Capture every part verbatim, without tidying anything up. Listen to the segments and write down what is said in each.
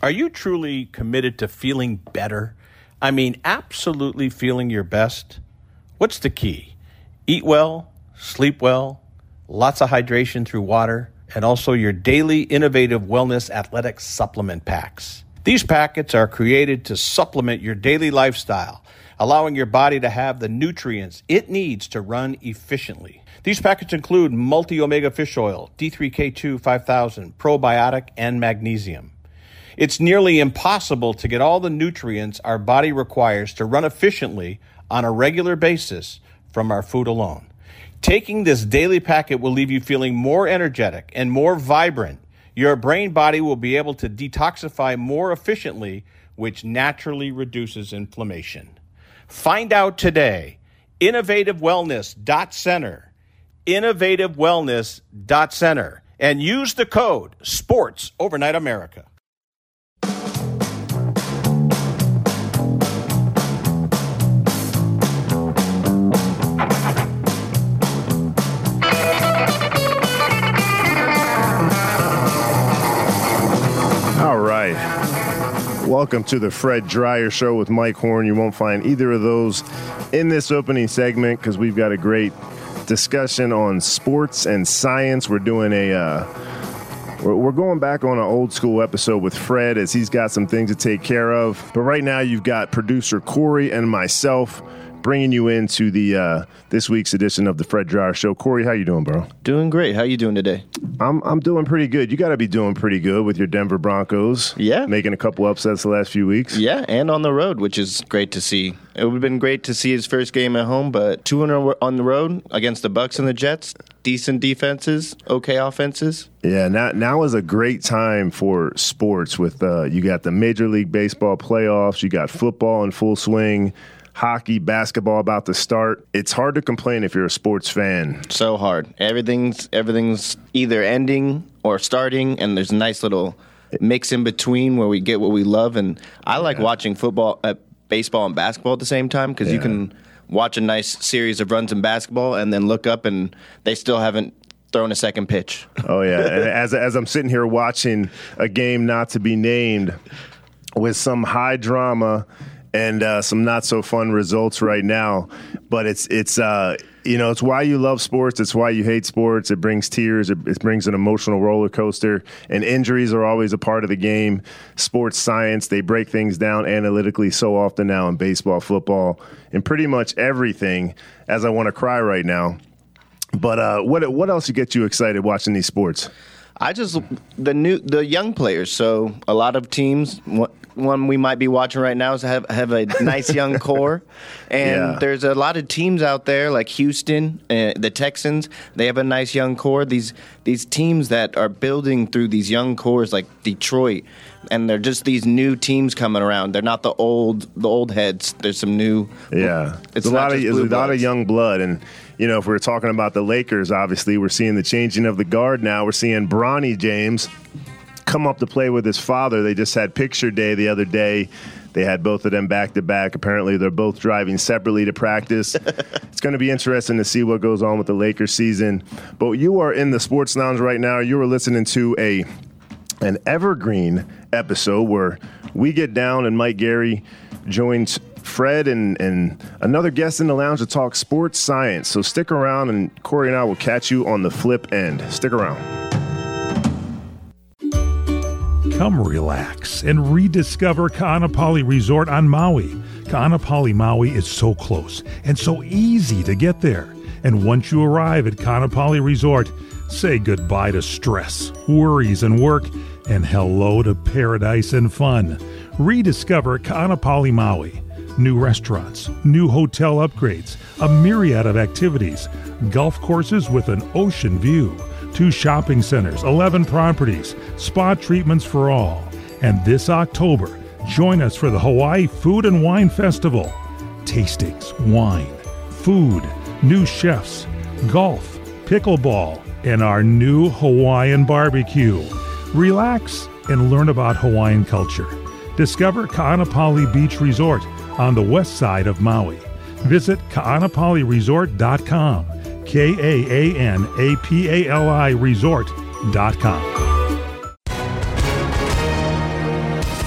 Are you truly committed to feeling better? I mean, absolutely feeling your best? What's the key? Eat well, sleep well, lots of hydration through water, and also your daily innovative wellness athletic supplement packs. These packets are created to supplement your daily lifestyle, allowing your body to have the nutrients it needs to run efficiently. These packets include multi-omega fish oil, D three K two five thousand, probiotic, and magnesium. It's nearly impossible to get all the nutrients our body requires to run efficiently on a regular basis from our food alone. Taking this daily packet will leave you feeling more energetic and more vibrant. Your brain body will be able to detoxify more efficiently, which naturally reduces inflammation. Find out today. innovative wellness dot center. innovative wellness dot center. And use the code SPORTS Overnight America. All right. Welcome to the Fred Dryer Show with Mike Horn. You won't find either of those in this opening segment because we've got a great discussion on sports and science. We're doing a, uh, we're, we're going back on an old school episode with Fred as he's got some things to take care of. But right now you've got producer Corey and myself bringing you into the uh, this week's edition of the Fred Dryer Show. Corey, how you doing, bro? Doing great. How you doing today? I'm I'm doing pretty good. You got to be doing pretty good with your Denver Broncos. Yeah. Making a couple upsets the last few weeks. Yeah, and on the road, which is great to see. It would have been great to see his first game at home, but two on the road against the Bucs and the Jets. Decent defenses, okay offenses. Yeah, now now is a great time for sports with uh, you got the Major League Baseball playoffs, you got football in full swing, hockey, basketball about to start. It's hard to complain if you're a sports fan. So hard. Everything's everything's either ending or starting, and there's a nice little mix in between where we get what we love. And I like yeah. watching football, uh, baseball, and basketball at the same time because yeah. you can watch a nice series of runs in basketball and then look up and they still haven't thrown a second pitch. Oh, yeah. And as, as I'm sitting here watching a game not to be named with some high drama and uh, some not so fun results right now, but it's it's uh, you know it's why you love sports. It's why you hate sports. It brings tears. It, it brings an emotional roller coaster. And injuries are always a part of the game. Sports science, they break things down analytically so often now in baseball, football, and pretty much everything. As I want to cry right now. But uh, what what else gets you excited watching these sports? I just the new the young players. So a lot of teams. One we might be watching right now is have have a nice young core, and yeah. there's a lot of teams out there like Houston, uh, the Texans. They have a nice young core. These these teams that are building through these young cores like Detroit, and they're just these new teams coming around. They're not the old the old heads. There's some new. Yeah, it's a lot of it's a lot of young blood, and you know if we're talking about the Lakers, obviously we're seeing the changing of the guard now. We're seeing Bronny James come up to play with his father. They just had picture day the other day. They had both of them back to back. Apparently, they're both driving separately to practice. It's going to be interesting to see what goes on with the Lakers season. But you are in the Sports Lounge right now. You are listening to a an evergreen episode where we get down and Mike Gary joins Fred and, and another guest in the lounge to talk sports science. So stick around, and Corey and I will catch you on the flip end. Stick around. Come relax and rediscover Ka'anapali Resort on Maui. Ka'anapali Maui is so close and so easy to get there. And once you arrive at Ka'anapali Resort, say goodbye to stress, worries, and work, and hello to paradise and fun. Rediscover Ka'anapali Maui. New restaurants, new hotel upgrades, a myriad of activities, golf courses with an ocean view, two shopping centers, eleven properties, spa treatments for all. And this October, join us for the Hawaii Food and Wine Festival. Tastings, wine, food, new chefs, golf, pickleball, and our new Hawaiian barbecue. Relax and learn about Hawaiian culture. Discover Ka'anapali Beach Resort on the west side of Maui. Visit Ka'anapali Resort dot com. K A A N A P A L I resort dot com.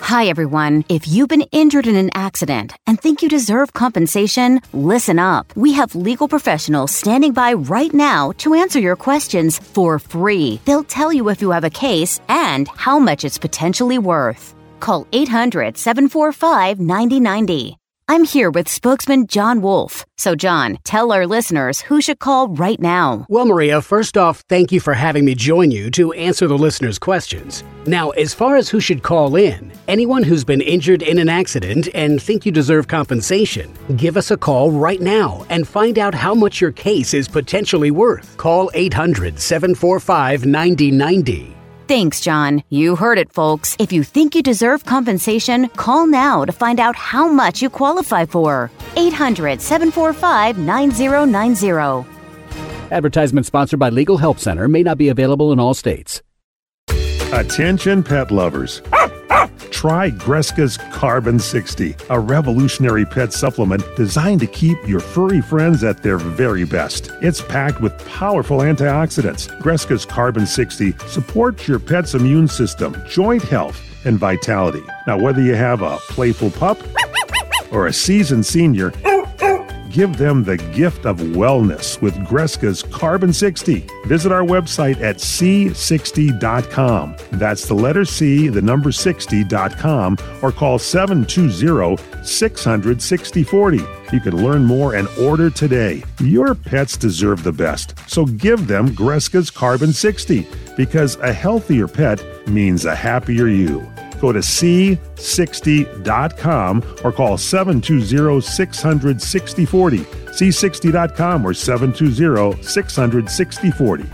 Hi, everyone. If you've been injured in an accident and think you deserve compensation, listen up. We have legal professionals standing by right now to answer your questions for free. They'll tell you if you have a case and how much it's potentially worth. Call eight hundred, seven four five, nine zero nine zero. I'm here with spokesman John Wolf. So, John, tell our listeners who should call right now. Well, Maria, first off, thank you for having me join you to answer the listeners' questions. Now, as far as who should call in, anyone who's been injured in an accident and think you deserve compensation, give us a call right now and find out how much your case is potentially worth. Call eight hundred, seven four five, nine zero nine zero. Thanks, John. You heard it, folks. If you think you deserve compensation, call now to find out how much you qualify for. eight hundred, seven four five, nine zero nine zero. Advertisement sponsored by Legal Help Center. May not be available in all states. Attention pet lovers. Try Greska's Carbon sixty, a revolutionary pet supplement designed to keep your furry friends at their very best. It's packed with powerful antioxidants. Greska's Carbon sixty supports your pet's immune system, joint health, and vitality. Now, whether you have a playful pup or a seasoned senior, give them the gift of wellness with Greska's Carbon sixty. Visit our website at c sixty dot com. That's the letter C, the number sixty dot com, or call seven two zero, six hundred, sixty forty. You can learn more and order today. Your pets deserve the best, so give them Greska's Carbon sixty, because a healthier pet means a happier you. Go to c sixty dot com or call seven two zero, six hundred, sixty forty. c sixty dot com or seven two zero, six hundred, sixty forty.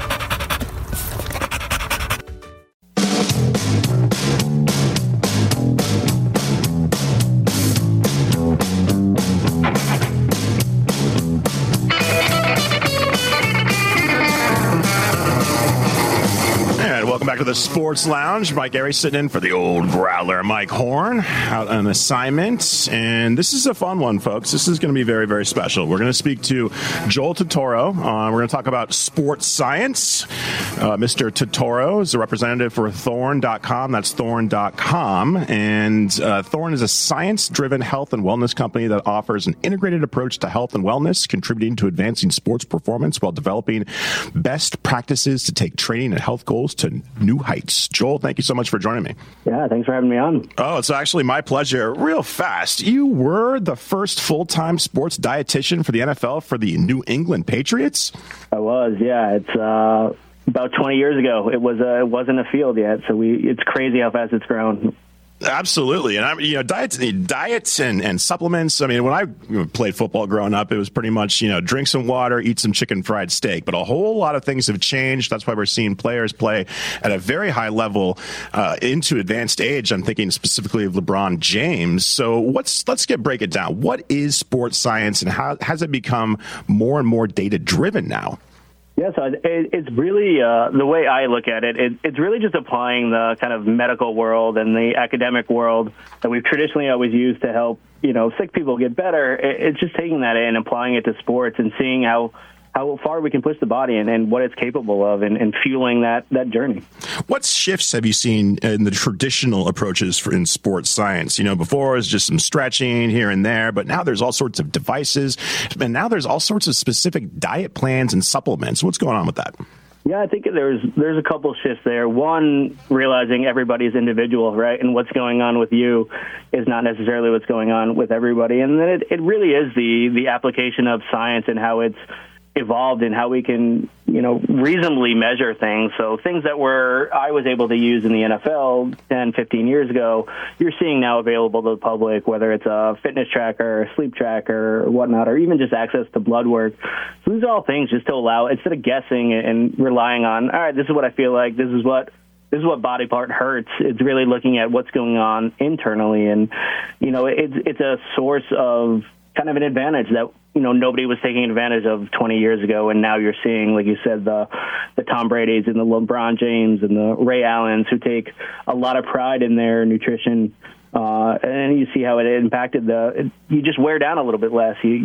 Back to the Sports Lounge. Mike Gary sitting in for the old growler, Mike Horn, out on assignment. And this is a fun one, folks. This is going to be very, very special. We're going to speak to Joel Totoro. Uh, we're going to talk about sports science. Uh, Mister Totoro is a representative for Thorne dot com. That's Thorne dot com. And uh, Thorne is a science-driven health and wellness company that offers an integrated approach to health and wellness, contributing to advancing sports performance while developing best practices to take training and health goals to new heights. Joel, thank you so much for joining me. Yeah, thanks for having me on. Oh, it's actually my pleasure. Real fast, you were the first full-time sports dietitian for the N F L for the New England Patriots? I was, yeah. It's uh, about twenty years ago. It was uh, it wasn't a field yet, so we it's crazy how fast it's grown. Absolutely. And I you know, diets, diets and, and supplements. I mean, when I played football growing up, it was pretty much, you know, drink some water, eat some chicken fried steak. But a whole lot of things have changed. That's why we're seeing players play at a very high level uh, into advanced age. I'm thinking specifically of LeBron James. So what's let's get break it down. What is sports science, and how has it become more and more data driven now? Yeah, so it, it's really, uh, the way I look at it, it, it's really just applying the kind of medical world and the academic world that we've traditionally always used to help, you know, sick people get better. It, it's just taking that and applying it to sports and seeing how how far we can push the body and, and what it's capable of, and, and fueling that, that journey. What shifts have you seen in the traditional approaches for in sports science? You know, before it was just some stretching here and there, but now there's all sorts of devices, and now there's all sorts of specific diet plans and supplements. What's going on with that? Yeah, I think there's there's a couple shifts there. One, realizing everybody's individual, right? And what's going on with you is not necessarily what's going on with everybody. And then it, it really is the the application of science and how it's evolved and how we can, you know, reasonably measure things. So things that were I was able to use in the N F L ten, fifteen years ago, you're seeing now available to the public, whether it's a fitness tracker, a sleep tracker, or whatnot, or even just access to blood work. So these are all things just to allow, instead of guessing and relying on, all right, this is what I feel like, this is what this is what body part hurts. It's really looking at what's going on internally. And, you know, it's it's a source of kind of an advantage that, you know, nobody was taking advantage of twenty years ago. And now you're seeing, like you said, the the Tom Brady's and the LeBron James and the Ray Allens who take a lot of pride in their nutrition. Uh, and you see how it impacted the, it, you just wear down a little bit less. You, you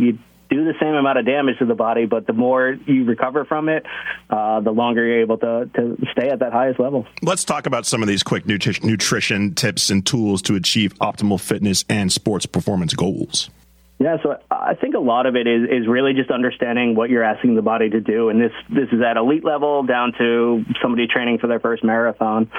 do the same amount of damage to the body, but the more you recover from it, uh, the longer you're able to, to stay at that highest level. Let's talk about some of these quick nutri- nutrition tips and tools to achieve optimal fitness and sports performance goals. Yeah, so I think a lot of it is, is really just understanding what you're asking the body to do. And this, this is at elite level down to somebody training for their first marathon.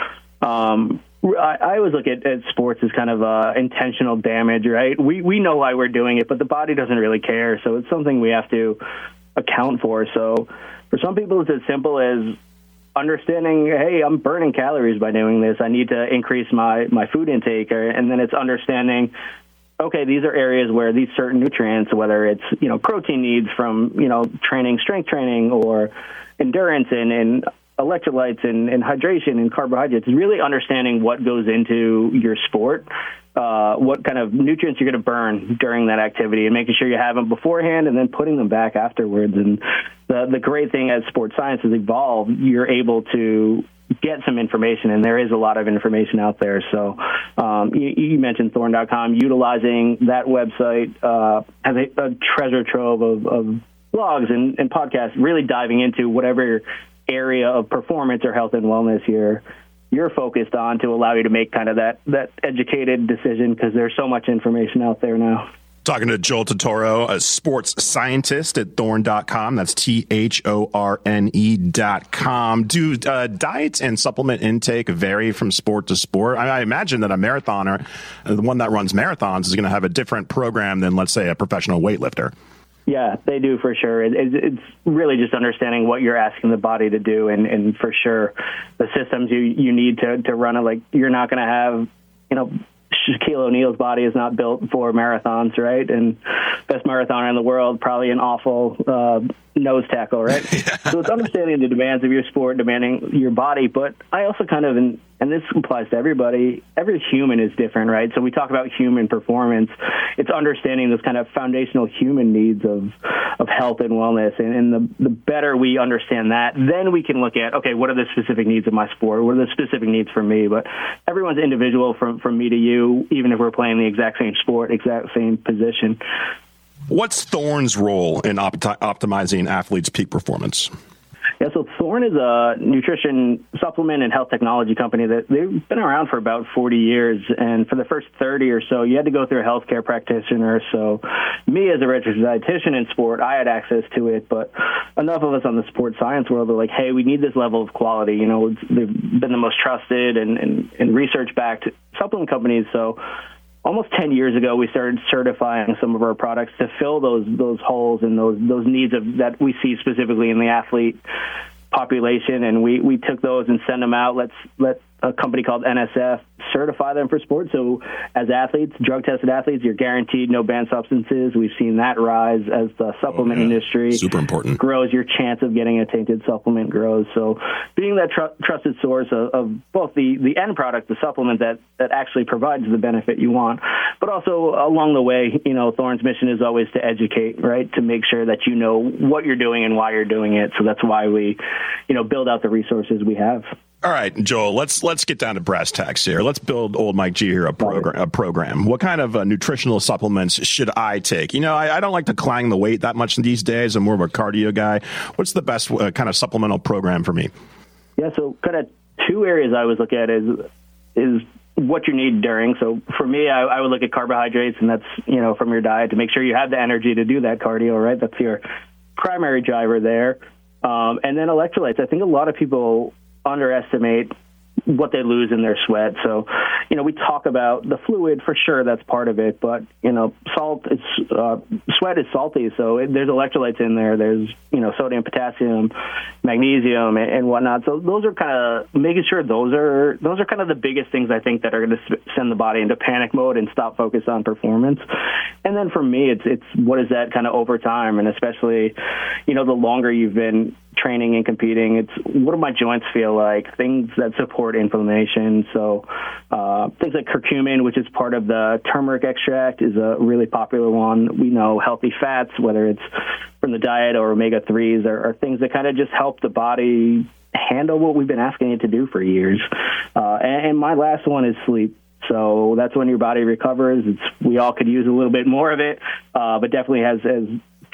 Um, I, I always look at, at sports as kind of uh, intentional damage, right? We we know why we're doing it, but the body doesn't really care. So it's something we have to account for. So for some people, it's as simple as understanding, hey, I'm burning calories by doing this. I need to increase my, my food intake. Or, and then it's understanding, okay, these are areas where these certain nutrients, whether it's, you know, protein needs from, you know, training, strength training, or endurance and, and electrolytes and, and hydration and carbohydrates, really understanding what goes into your sport, uh, what kind of nutrients you're going to burn during that activity, and making sure you have them beforehand and then putting them back afterwards. And the, the great thing as sports science has evolved, you're able to get some information, and there is a lot of information out there. So um, you, you mentioned Thorne dot com. Utilizing that website uh, has a, a treasure trove of, of blogs and, and podcasts, really diving into whatever area of performance or health and wellness you're you're focused on, to allow you to make kind of that that educated decision, because there's so much information out there now. Talking to Joel Totoro, a sports scientist at Thorne dot com. That's T H O R N E dot com. Do uh, diet and supplement intake vary from sport to sport? I, I imagine that a marathoner, the one that runs marathons, is going to have a different program than, let's say, a professional weightlifter. Yeah, they do for sure. It, it, it's really just understanding what you're asking the body to do, and, and for sure, the systems you, you need to, to run it. Like, you're not going to have, you know, Shaquille O'Neal's body is not built for marathons, right? And best marathoner in the world, probably an awful uh, nose tackle, right? Yeah. So it's understanding the demands of your sport, demanding your body. But I also kind of, and, and this applies to everybody, every human is different, right? So we talk about human performance. It's understanding those kind of foundational human needs of of health and wellness. And, and the, the better we understand that, then we can look at, okay, what are the specific needs of my sport? What are the specific needs for me? But everyone's individual, from, from me to you, even if we're playing the exact same sport, exact same position. What's Thorne's role in opti- optimizing athletes' peak performance? Yeah, so Thorne is a nutrition supplement and health technology company that they've been around for about forty years. And for the first thirty or so, you had to go through a healthcare practitioner. So me, as a registered dietitian in sport, I had access to it. But enough of us on the sports science world are like, hey, we need this level of quality. You know, they've been the most trusted and, and, and research-backed supplement companies. So almost ten years ago, we started certifying some of our products to fill those those holes and those those needs of that we see specifically in the athlete population. And we, we took those and sent them out. Let's let a company called N S F certify them for sports. So as athletes, drug-tested athletes, you're guaranteed no banned substances. We've seen that rise as the supplement oh, yeah. industry Super important. grows. Your chance of getting a tainted supplement grows. So being that tr- trusted source of, of both the, the end product, the supplement that, that actually provides the benefit you want, but also along the way, you know, Thorne's mission is always to educate, right, to make sure that you know what you're doing and why you're doing it. So that's why we, you know, build out the resources we have. All right, Joel, let's let's get down to brass tacks here. Let's build old Mike G here a program. A program. What kind of uh, nutritional supplements should I take? You know, I, I don't like to clang the weight that much these days. I'm more of a cardio guy. What's the best uh, kind of supplemental program for me? Yeah, so kind of two areas I always look at is is what you need during. So for me, I, I would look at carbohydrates, and that's, you know, from your diet to make sure you have the energy to do that cardio, right? That's your primary driver there. Um, and then electrolytes. I think a lot of people underestimate what they lose in their sweat. So, you know, we talk about the fluid for sure, that's part of it, but, you know, salt is, uh, sweat is salty. So it, there's electrolytes in there. There's, you know, sodium, potassium, magnesium and, and whatnot. So those are kind of making sure those are, those are kind of the biggest things I think that are going to send the body into panic mode and stop focus on performance. And then for me, it's, it's what is that kind of over time? And especially, you know, the longer you've been training and competing, it's what do my joints feel like, things that support inflammation. So uh, things like curcumin, which is part of the turmeric extract, is a really popular one. We know healthy fats, whether it's from the diet or omega threes, are, are things that kind of just help the body handle what we've been asking it to do for years. Uh, and, and my last one is sleep. So that's when your body recovers. It's, we all could use a little bit more of it, uh, but definitely has, has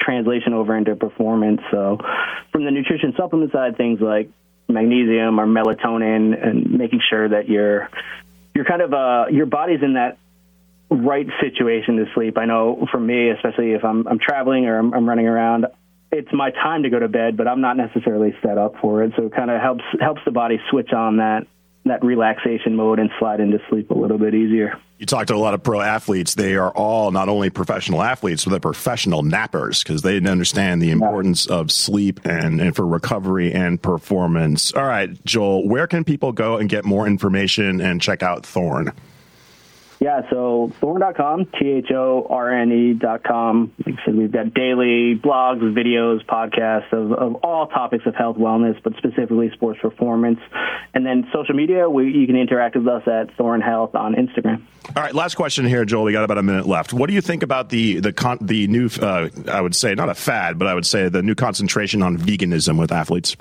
translation over into performance. So from the nutrition supplement side, things like magnesium or melatonin, and making sure that you're you're kind of uh, your body's in that right situation to sleep. I know for me, especially if I'm I'm traveling or I'm, I'm running around, it's my time to go to bed, but I'm not necessarily set up for it. So it kind of helps helps the body switch on that that relaxation mode and slide into sleep a little bit easier. You talk to a lot of pro athletes. They are all not only professional athletes, but they're professional nappers because they understand the importance of sleep and, and for recovery and performance. All right, Joel, where can people go and get more information and check out Thorne? Yeah, so thorne dot com, T H O R N E dot com. Like I said, we've got daily blogs, videos, podcasts of, of all topics of health, wellness, but specifically sports performance. And then social media, we, you can interact with us at Thorne Health on Instagram. All right, last question here, Joel. We got about a minute left. What do you think about the the con- the new, uh, I would say, not a fad, but I would say the new concentration on veganism with athletes?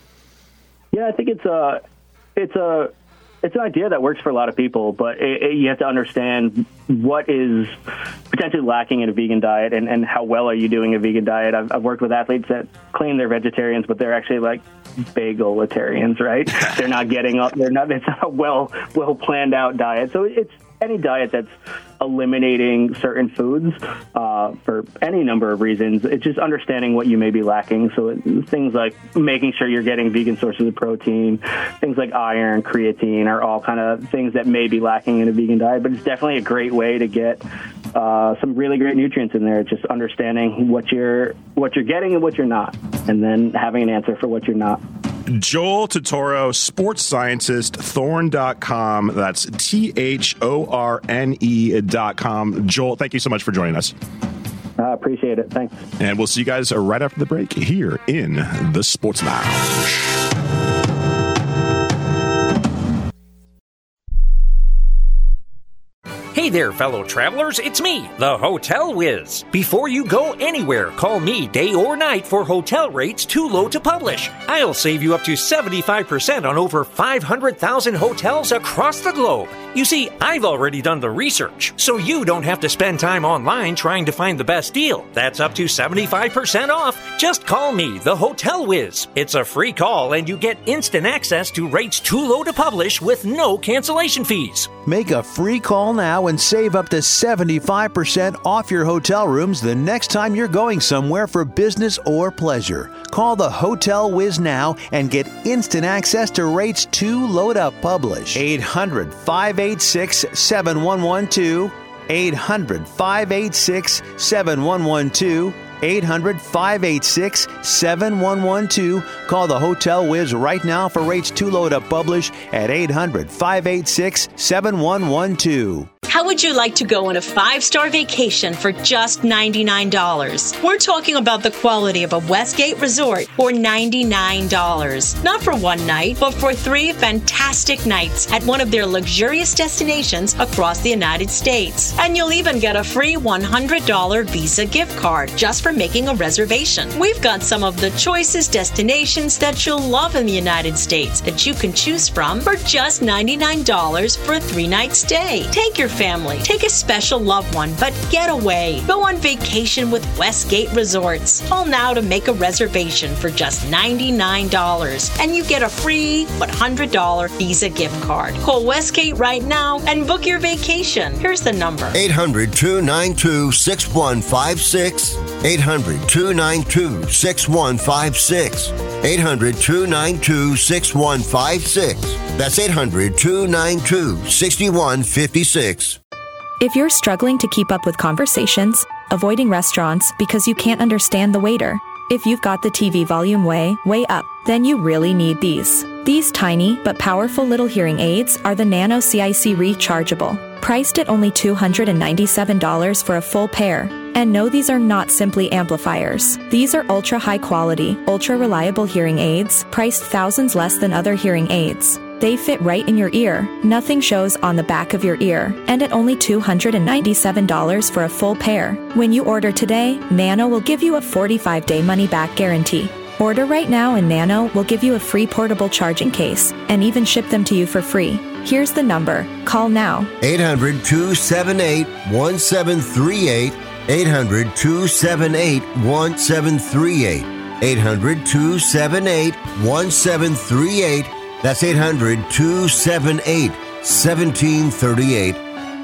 Yeah, I think it's a, it's a, It's an idea that works for a lot of people, but it, it, you have to understand what is potentially lacking in a vegan diet and, and how well are you doing a vegan diet. I've, I've worked with athletes that claim they're vegetarians, but they're actually like bagel-itarians, right? They're not getting up. They're not. It's not a well well planned out diet. So it's any diet that's eliminating certain foods uh, for any number of reasons. It's just understanding what you may be lacking. So it, things like making sure you're getting vegan sources of protein, things like iron, creatine are all kind of things that may be lacking in a vegan diet. But it's definitely a great way to get uh, some really great nutrients in there. It's just understanding what you're what you're getting and what you're not, and then having an answer for what you're not. Joel Totoro, sports scientist, thorne dot com. That's T H O R N E dot com. Joel, thank you so much for joining us. I uh, appreciate it. Thanks. And we'll see you guys right after the break here in the Sports Lounge. Hey there, fellow travelers, it's me, the Hotel Whiz. Before you go anywhere, call me day or night for hotel rates too low to publish. I'll save you up to seventy-five percent on over five hundred thousand hotels across the globe. You see, I've already done the research, so you don't have to spend time online trying to find the best deal. That's up to seventy-five percent off. Just call me, the Hotel Whiz. It's a free call, and you get instant access to rates too low to publish with no cancellation fees. Make a free call now and save up to seventy-five percent off your hotel rooms the next time you're going somewhere for business or pleasure. Call the Hotel Whiz now and get instant access to rates too low to publish. eight hundred, five eight six, seven one one two. eight hundred, five eight six, seven one one two. eight hundred, five eight six, seven one one two. Call the Hotel Whiz right now for rates too low to publish at eight hundred, five eight six, seven one one two. How would you like to go on a five-star vacation for just ninety-nine dollars? We're talking about the quality of a Westgate resort for ninety-nine dollars. Not for one night, but for three fantastic nights at one of their luxurious destinations across the United States. And you'll even get a free one hundred dollars Visa gift card just for making a reservation. We've got some of the choicest destinations that you'll love in the United States that you can choose from for just ninety-nine dollars for a three-night stay. Take your family, take a special loved one, but get away. Go on vacation with Westgate Resorts. Call now to make a reservation for just ninety-nine dollars, and you get a free one hundred dollars Visa gift card. Call Westgate right now and book your vacation. Here's the number. eight hundred, two nine two, six one five six. eight hundred, two nine two, six one five six. eight hundred, two nine two, six one five six. That's eight hundred, two nine two, six one five six. If you're struggling to keep up with conversations, avoiding restaurants because you can't understand the waiter, if you've got the T V volume way, way up, then you really need these. These tiny but powerful little hearing aids are the Nano C I C Rechargeable, priced at only two hundred ninety-seven dollars for a full pair. And no, these are not simply amplifiers. These are ultra high quality, ultra reliable hearing aids, priced thousands less than other hearing aids. They fit right in your ear, nothing shows on the back of your ear, and at only two hundred ninety-seven dollars for a full pair. When you order today, Nano will give you a forty-five day money-back guarantee. Order right now and Nano will give you a free portable charging case, and even ship them to you for free. Here's the number. Call now. eight hundred, two seven eight, one seven three eight. eight hundred, two seven eight, one seven three eight. eight hundred, two seven eight, one seven three eight. That's eight hundred, two seven eight, one seven three eight.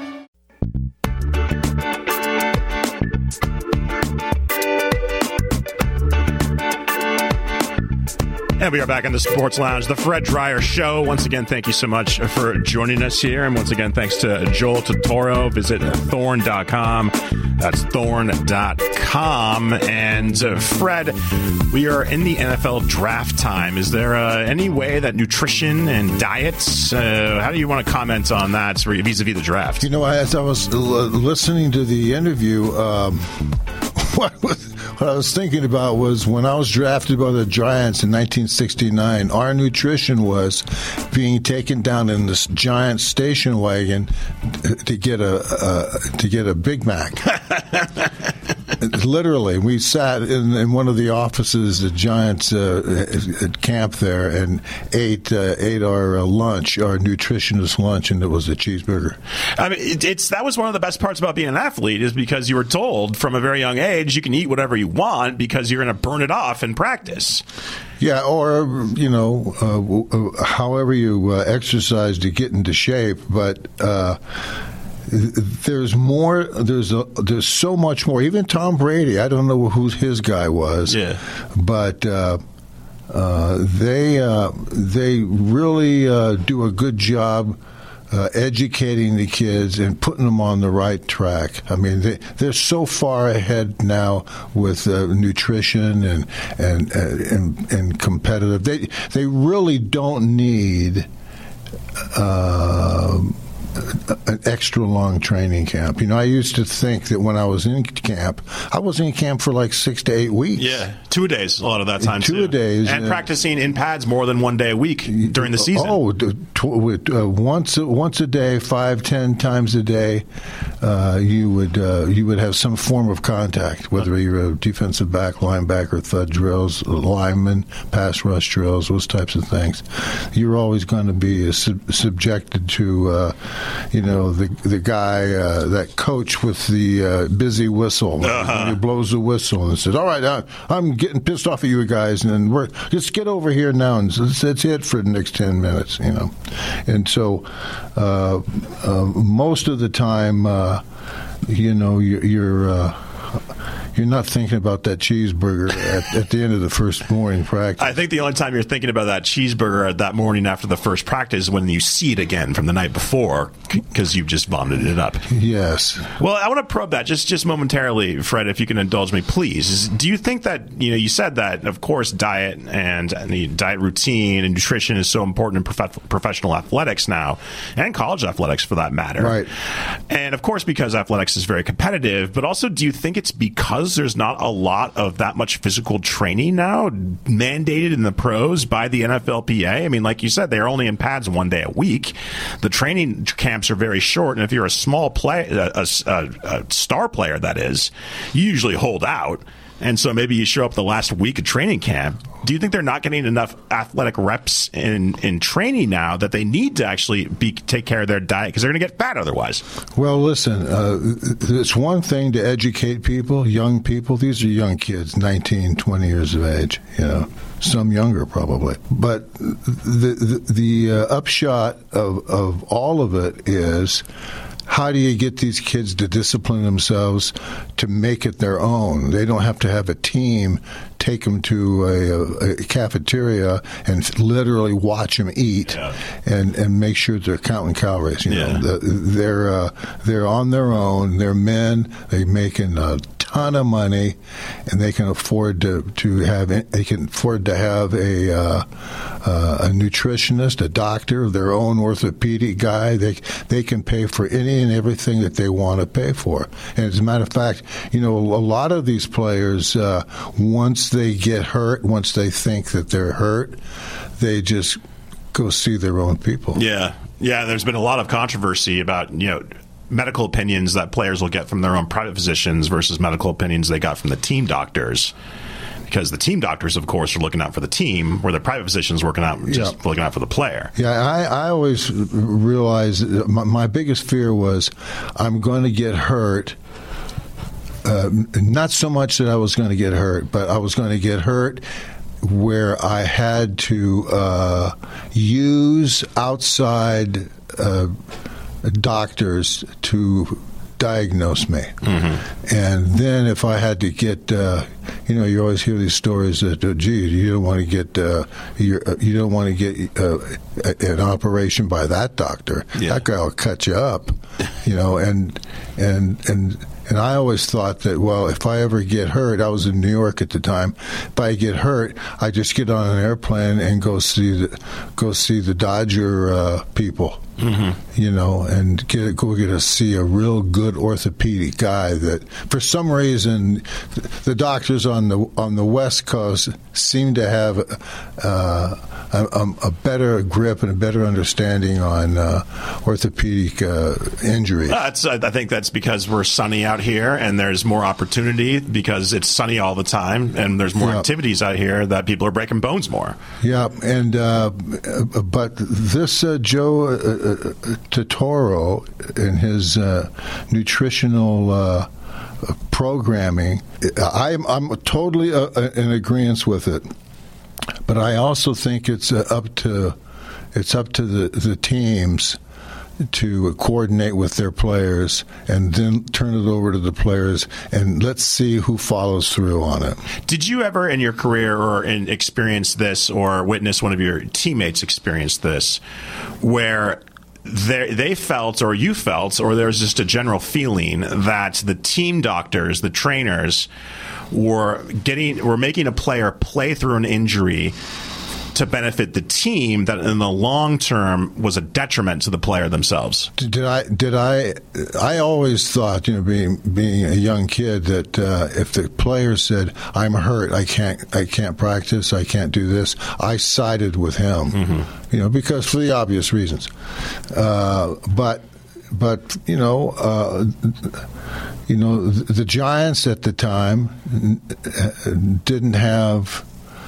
And we are back in the Sports Lounge, the Fred Dreyer Show. Once again, thank you so much for joining us here. And once again, thanks to Joel Totoro. Visit thorn dot com. That's thorn dot com. And uh, Fred, we are in the N F L draft time. Is there uh, any way that nutrition and diets, uh, how do you want to comment on that vis-a-vis the draft? You know, as I was l- listening to the interview, um, what was... What I was thinking about was when I was drafted by the Giants in nineteen sixty-nine, our nutrition was being taken down in this giant station wagon to get a uh, to get a Big Mac. Literally, we sat in, in one of the offices, the Giants uh, at camp there, and ate uh, ate our uh, lunch, our nutritionist lunch, and it was a cheeseburger. I mean, it, it's that was one of the best parts about being an athlete is because you were told from a very young age you can eat whatever you want because you're going to burn it off in practice. Yeah, or, you know, uh, however you uh, exercise to get into shape, but uh, there's more, there's a, there's so much more. Even Tom Brady, I don't know who his guy was, yeah. but uh, uh, they, uh, they really uh, do a good job Uh, educating the kids and putting them on the right track. I mean, they, they're so far ahead now with uh, nutrition and and, uh, and and competitive. They they really don't need uh, an extra long training camp. You know, I used to think that when I was in camp, I was in camp for like six to eight weeks. Yeah, two days a lot of that time. Two too. days, and uh, practicing in pads more than one day a week during the season. Oh, tw- uh, once once a day, five, ten times a day, uh, you would uh, you would have some form of contact, whether you're a defensive back, linebacker, thud drills, lineman, pass rush drills, those types of things. You're always going to be uh, sub- subjected to. Uh, You know, the the guy, uh, that coach with the uh, busy whistle. Uh-huh. He blows the whistle and says, all right, I, I'm getting pissed off at you guys, and we're just get over here now, and that's it for the next ten minutes, you know. And so uh, uh, most of the time, uh, you know, you're... you're uh, You're not thinking about that cheeseburger at, at the end of the first morning practice. I think the only time you're thinking about that cheeseburger that morning after the first practice is when you see it again from the night before because you've just vomited it up. Yes. Well, I want to probe that just, just momentarily, Fred, if you can indulge me, please. Do you think that, you know, you said that, of course, diet and, and the diet routine and nutrition is so important in prof- professional athletics now, and college athletics for that matter. Right. And, of course, because athletics is very competitive, but also do you think it's because there's not a lot of that much physical training now mandated in the pros by the N F L P A? I mean, like you said, they're only in pads one day a week. The training camps are very short, and if you're a small play, a, a, a star player, that is, you usually hold out. And so maybe you show up the last week of training camp. Do you think they're not getting enough athletic reps in, in training now that they need to actually be take care of their diet because they're going to get fat otherwise? Well, listen, uh, it's one thing to educate people, young people. These are young kids, nineteen, twenty years of age, you know, some younger probably. But the, the, the uh, upshot of, of all of it is, how do you get these kids to discipline themselves to make it their own? They don't have to have a team take them to a, a cafeteria and literally watch them eat yeah. and, and make sure they're counting calories. You yeah. know, they're uh, they're on their own. They're men. They're making a ton of money, and they can afford to, to have they can afford to have a uh, uh, a nutritionist, a doctor, their own orthopedic guy. They they can pay for any and everything that they want to pay for. And as a matter of fact, you know, a lot of these players, uh, once they get hurt, once they think that they're hurt, they just go see their own people. Yeah. Yeah, there's been a lot of controversy about, you know, medical opinions that players will get from their own private physicians versus medical opinions they got from the team doctors. Because the team doctors, of course, are looking out for the team, where the private physicians working out just yeah. looking out for the player. Yeah, I, I always realized my, my biggest fear was I'm going to get hurt uh, not so much that I was going to get hurt, but I was going to get hurt where I had to uh, use outside uh, doctors to diagnose me. Mm-hmm. And then if I had to get, uh, you know, you always hear these stories that, uh, gee, you don't want to get, uh, you're, you don't want to get uh, an operation by that doctor. Yeah. That guy will cut you up, you know, and and and. And I always thought that, well, if I ever get hurt, I was in New York at the time. If I get hurt, I just get on an airplane and go see the go see the Dodger uh, people, mm-hmm. you know, and get go get to see a real good orthopedic guy. That for some reason, the doctors on the on the West Coast seem to have uh, a, a better grip and a better understanding on uh, orthopedic uh, injuries. Uh, it's, I think that's because we're sunny out here and there's more opportunity because it's sunny all the time and there's more yeah. activities out here that people are breaking bones more. Yeah, and uh, but this uh, Joe uh, Totoro in his uh, nutritional uh, programming, I'm, I'm totally uh, in agreement with it. But I also think it's uh, up to it's up to the, the teams to coordinate with their players and then turn it over to the players and let's see who follows through on it. Did you ever in your career or in experience this or witness one of your teammates experience this where they, they felt or you felt or there was just a general feeling that the team doctors, the trainers, were getting were making a player play through an injury to benefit the team that in the long term was a detriment to the player themselves? Did I did I I always thought, you know, being being a young kid, that uh, if the player said, I'm hurt, I can't I can't practice, I can't do this, I sided with him. Mm-hmm. You know, because for the obvious reasons. Uh, but but you know, uh, you know, the, the Giants at the time didn't have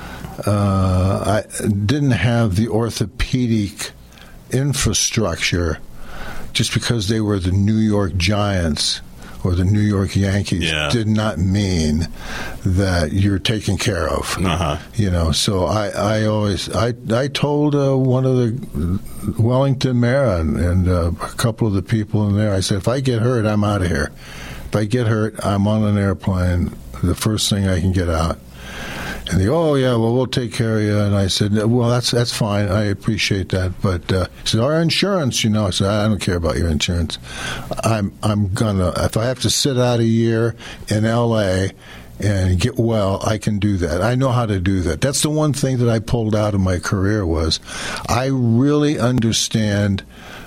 uh, I didn't have the orthopedic infrastructure just because they were the New York Giants or the New York Yankees. Yeah. Did not mean that you're taken care of. Uh-huh. You know, so I, I always I I told uh, one of the Wellington Mara and, and uh, a couple of the people in there, I said, if I get hurt, I'm out of here. If I get hurt, I'm on an airplane, the first thing I can get out. And they, oh yeah, well we'll take care of you. And I said, well that's that's fine, I appreciate that. But uh, he said, our insurance, you know. I said, I don't care about your insurance. I'm I'm gonna if I have to sit out a year in L A and get well, I can do that. I know how to do that. That's the one thing that I pulled out of my career was I really understand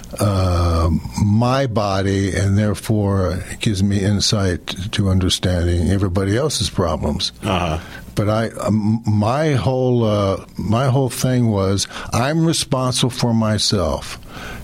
uh, my body, and therefore it gives me insight to understanding everybody else's problems. Uh-huh. But I, um, my whole, uh, my whole thing was I'm responsible for myself.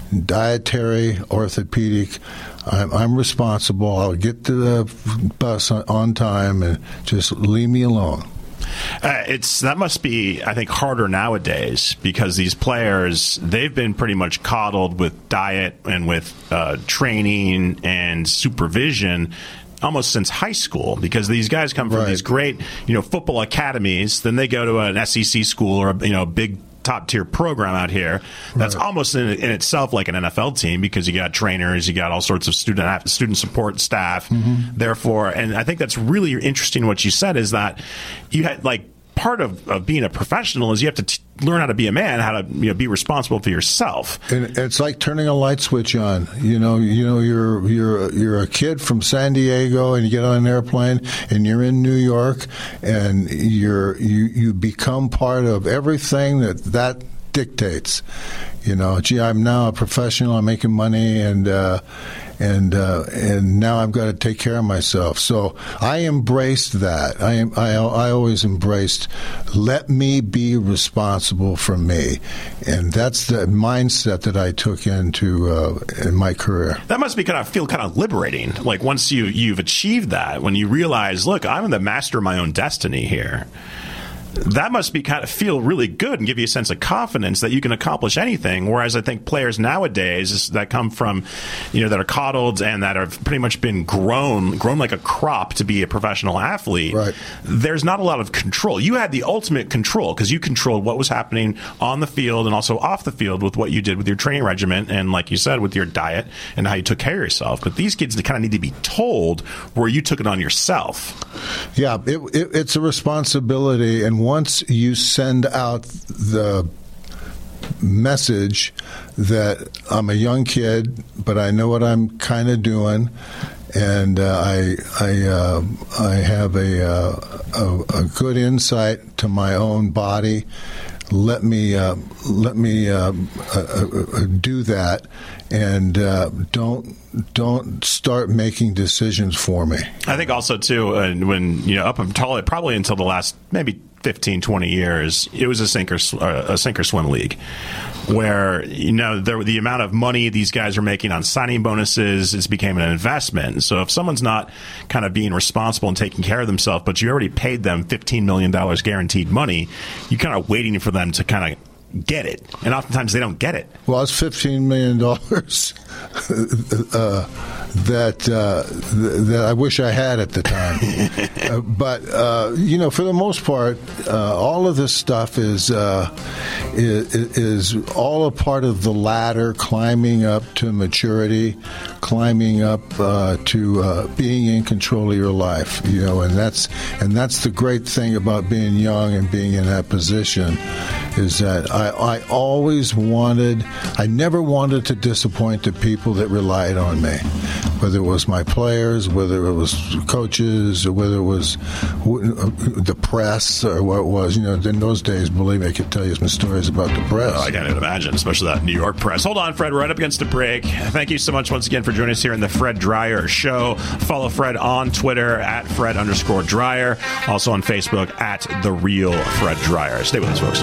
Dietary, orthopedic, I'm, I'm responsible. I'll get to the bus on, on time, and just leave me alone. Uh, it's that must be, I think, harder nowadays because these players, they've been pretty much coddled with diet and with uh, training and supervision almost since high school, because these guys come from right. these great, you know, football academies. Then they go to an S E C school or a, you know, big top tier program out here. That's right. almost in, in itself like an N F L team because you got trainers, you got all sorts of student student support staff. Mm-hmm. Therefore, and I think that's really interesting. What you said is that you had like part of, of being a professional is you have to t- learn how to be a man, how to you know be responsible for yourself. And it's like turning a light switch on. You know, you know, you're you're you're a kid from San Diego, and you get on an airplane, and you're in New York, and you're you you become part of everything that that dictates. You know, gee, I'm now a professional. I'm making money, and uh, and uh, and now I've got to take care of myself. So I embraced that. I am. I, I always embraced. Let me be responsible for me, and that's the mindset that I took into uh, in my career. That must be kind of feel kind of liberating. Like once you you've achieved that, when you realize, look, I'm the master of my own destiny here. that must be kind of feel really good and give you a sense of confidence that you can accomplish anything. Whereas I think players nowadays that come from, you know, that are coddled and that have pretty much been grown, grown like a crop to be a professional athlete. Right. There's not a lot of control. You had the ultimate control because you controlled what was happening on the field and also off the field with what you did with your training regimen and, like you said, with your diet and how you took care of yourself. But these kids, they kind of need to be told where you took it on yourself. Yeah, it, it, it's a responsibility, and once you send out the message that I'm a young kid, but I know what I'm kind of doing, and uh, I I uh, I have a, uh, a a good insight to my own body. Let me uh, let me uh, uh, uh, do that, and uh, don't don't start making decisions for me. I think also too, uh, when you know up until probably until the last maybe fifteen, twenty years, it was a sink or uh, a sink or swim league, where you know there, the amount of money these guys are making on signing bonuses is became an investment. So if someone's not kind of being responsible and taking care of themselves, but you already paid them fifteen million dollars guaranteed money, you're kind of waiting for them to kind of get it, and oftentimes they don't get it. Well, it's fifteen million dollars uh, that uh, th- that I wish I had at the time. uh, but uh, you know, for the most part, uh, all of this stuff is, uh, is is all a part of the ladder, climbing up to maturity, climbing up uh, to uh, being in control of your life. You know, and that's and that's the great thing about being young and being in that position, is that I, I always wanted, I never wanted to disappoint the people that relied on me, whether it was my players, whether it was coaches, or whether it was the press, or what it was. You know, in those days, believe me, I could tell you some stories about the press. Oh, I can't even imagine, especially that New York press. Hold on, Fred, we're right up against a break. Thank you so much once again for joining us here in the Fred Dryer Show. Follow Fred on Twitter at Fred underscore Dryer. Also on Facebook at The Real Fred Dryer. Stay with us, folks.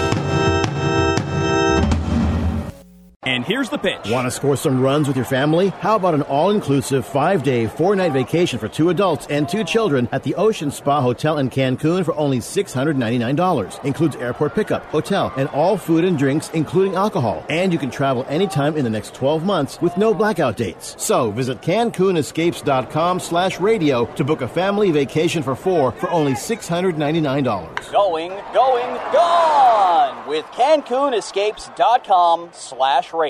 And here's the pitch. Want to score some runs with your family? How about an all-inclusive five-day, four-night vacation for two adults and two children at the Ocean Spa Hotel in Cancun for only six hundred ninety-nine dollars. Includes airport pickup, hotel, and all food and drinks, including alcohol. And you can travel anytime in the next twelve months with no blackout dates. So visit CancunEscapes.com slash radio to book a family vacation for four for only six hundred ninety-nine dollars. Going, going, gone with CancunEscapes.com slash radio.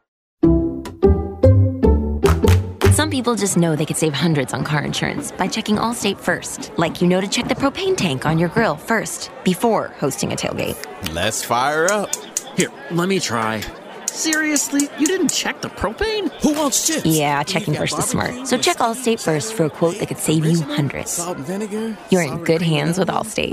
Some people just know they could save hundreds on car insurance by checking Allstate first. Like you know to check the propane tank on your grill first, before hosting a tailgate. Let's fire up. Here, let me try. Seriously? You didn't check the propane? Who wants chips? Yeah, checking first is smart. So check Allstate first for a quote that could save you hundreds. Salt and vinegar? You're in good hands with Allstate.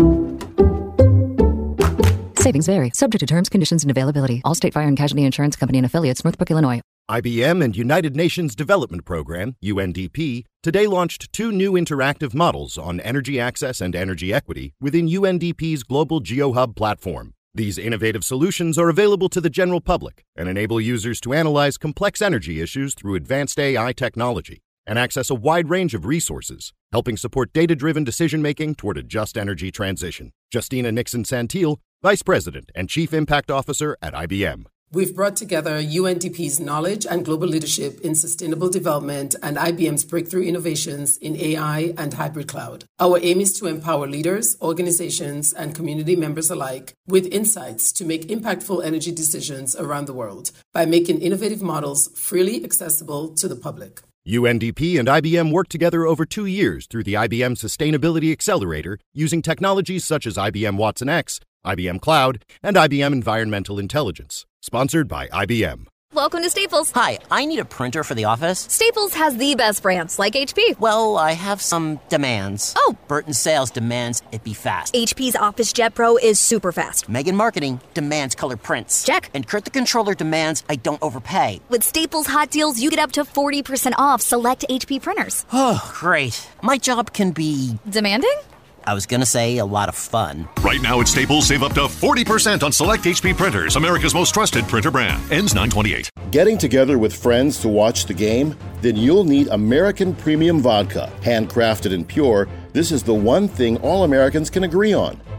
Savings vary, subject to terms, conditions, and availability. Allstate Fire and Casualty Insurance Company and Affiliates, Northbrook, Illinois. I B M and United Nations Development Program, U N D P, today launched two new interactive models on energy access and energy equity within U N D P's Global GeoHub platform. These innovative solutions are available to the general public and enable users to analyze complex energy issues through advanced A I technology and access a wide range of resources, helping support data-driven decision-making toward a just energy transition. Justina Nixon-Santil, Vice President and Chief Impact Officer at I B M. We've brought together U N D P's knowledge and global leadership in sustainable development and I B M's breakthrough innovations in A I and hybrid cloud. Our aim is to empower leaders, organizations, and community members alike with insights to make impactful energy decisions around the world by making innovative models freely accessible to the public. U N D P and I B M worked together over two years through the I B M Sustainability Accelerator using technologies such as I B M Watson X, I B M Cloud, and I B M Environmental Intelligence. Sponsored by I B M. Welcome to Staples. Hi, I need a printer for the office. Staples has the best brands, like H P. Well, I have some demands. Oh. Burton Sales demands it be fast. H P's Office Jet Pro is super fast. Megan Marketing demands color prints. Check. And Kurt the Controller demands I don't overpay. With Staples Hot Deals, you get up to forty percent off select H P printers. Oh, great. My job can be... demanding? I was going to say a lot of fun. Right now at Staples, save up to forty percent on select H P printers, America's most trusted printer brand. Ends nine twenty-eight. Getting together with friends to watch the game? Then you'll need American Premium Vodka. Handcrafted and pure, this is the one thing all Americans can agree on.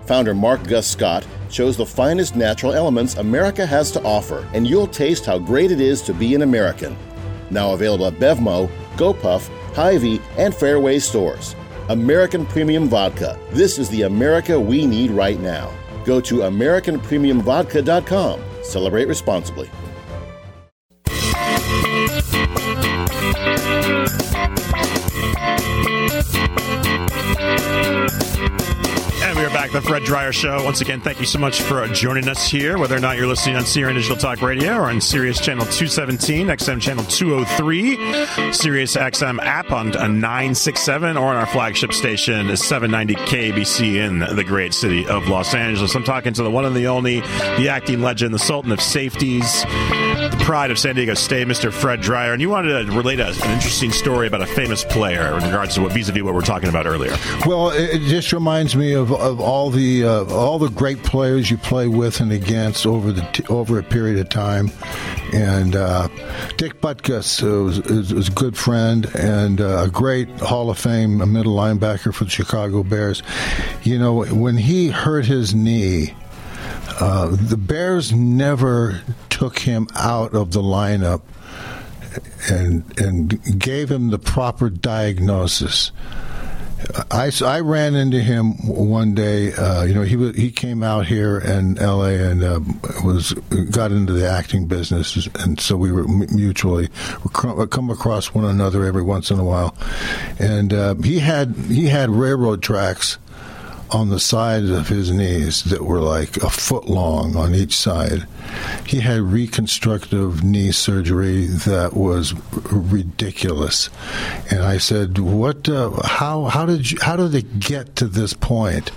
Founder Mark Gus Scott chose the finest natural elements America has to offer, and you'll taste how great it is to be an American. Now available at Bevmo, GoPuff, Hy-Vee, and Fairway stores. American Premium Vodka. This is the America we need right now. Go to American Premium Vodka dot com. Celebrate responsibly. And we are back, the Fred Dryer Show. Once again, thank you so much for joining us here, whether or not you're listening on Sirius Digital Talk Radio or on Sirius Channel two seventeen, X M Channel two oh three, Sirius X M app on, on nine sixty-seven, or on our flagship station, seven ninety K B C in the great city of Los Angeles. I'm talking to the one and the only, the acting legend, the Sultan of Safeties, the pride of San Diego State, Mister Fred Dryer. And you wanted to relate a, an interesting story about a famous player in regards to what vis-a-vis what we were talking about earlier. Well, it just reminds me of, of all the uh, all the great players you play with and against over the t- over a period of time. And uh, Dick Butkus uh, was, was, was a good friend and uh, a great Hall of Fame a middle linebacker for the Chicago Bears. You know, when he hurt his knee, uh, the Bears never took him out of the lineup and and gave him the proper diagnosis. I, I ran into him one day. Uh, you know, he he came out here in L A and uh, was got into the acting business, and so we were mutually come across one another every once in a while. And uh, he had he had railroad tracks on the sides of his knees that were like a foot long on each side. He had reconstructive knee surgery that was ridiculous. And I said, "What? Uh, how? How did you? How did it get to this point?"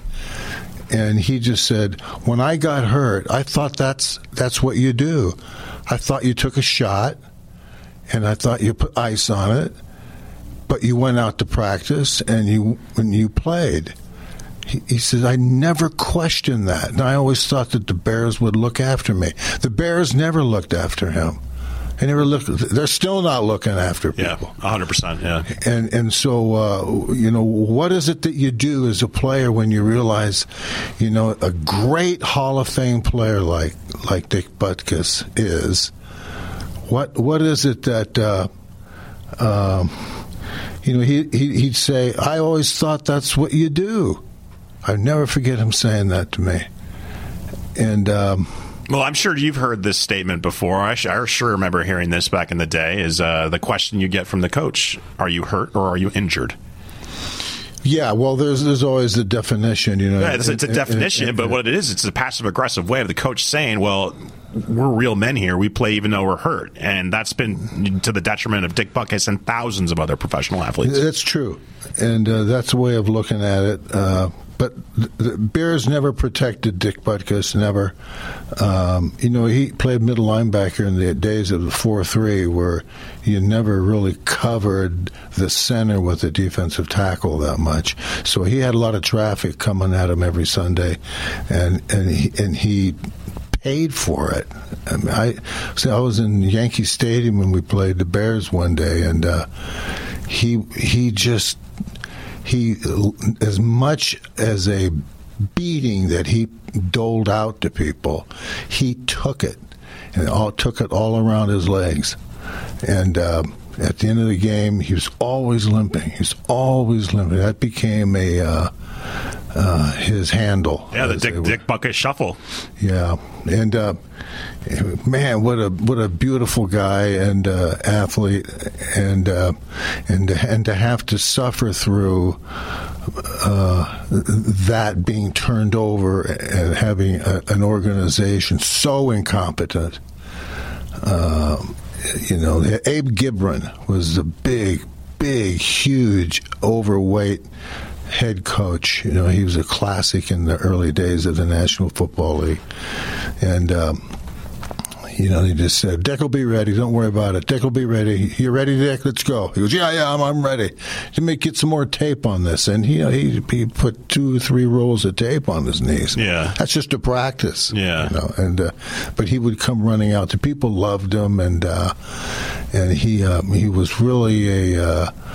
And he just said, "When I got hurt, I thought that's that's what you do. I thought you took a shot, and I thought you put ice on it, but you went out to practice and you when you played." He, he says, I never questioned that. And I always thought that the Bears would look after me. The Bears never looked after him. They never looked. They're still not looking after people. Yeah, one hundred percent, yeah. And and so, uh, you know, what is it that you do as a player when you realize, you know, a great Hall of Fame player like like Dick Butkus is, what what is it that, uh, um, you know, he, he, he'd say, I always thought that's what you do. I never forget him saying that to me. And um, well, I'm sure you've heard this statement before. I, sh- I sure remember hearing this back in the day. Is uh, the question you get from the coach: Are you hurt or are you injured? Yeah, well, there's there's always the definition, you know. Yeah, it's, it's a definition, but what it is, it's a passive aggressive way of the coach saying, "Well, we're real men here. We play even though we're hurt," and that's been to the detriment of Dick Butkus and thousands of other professional athletes. That's true, and uh, that's a way of looking at it. Uh, But the Bears never protected Dick Butkus, never. Um, you know, he played middle linebacker in the days of the four three, where you never really covered the center with the defensive tackle that much. So he had a lot of traffic coming at him every Sunday, and and he, and he paid for it. I mean, I, so I was in Yankee Stadium when we played the Bears one day, and uh, he he just... He, as much as a beating that he doled out to people, he took it, and all took it all around his legs. And uh, at the end of the game, he was always limping. He was always limping. That became a uh, uh, his handle. Yeah, the Dick, Dick Butkus shuffle. Yeah, and uh, man, what a what a beautiful guy and uh, athlete, and uh, and and to have to suffer through uh, that being turned over and having a, an organization so incompetent. Uh, you know, Abe Gibran was a big, big, huge, overweight head coach. You know, he was a classic in the early days of the National Football League. And, um, you know, he just said, Dick will be ready. Don't worry about it. Dick will be ready. You ready, Dick? Let's go. He goes, yeah, yeah, I'm, I'm ready. Let me get some more tape on this. And he, he he put two or three rolls of tape on his knees. Yeah. That's just a practice. Yeah. You know, and, uh, but he would come running out. The people loved him, and uh, and he uh, he was really a uh,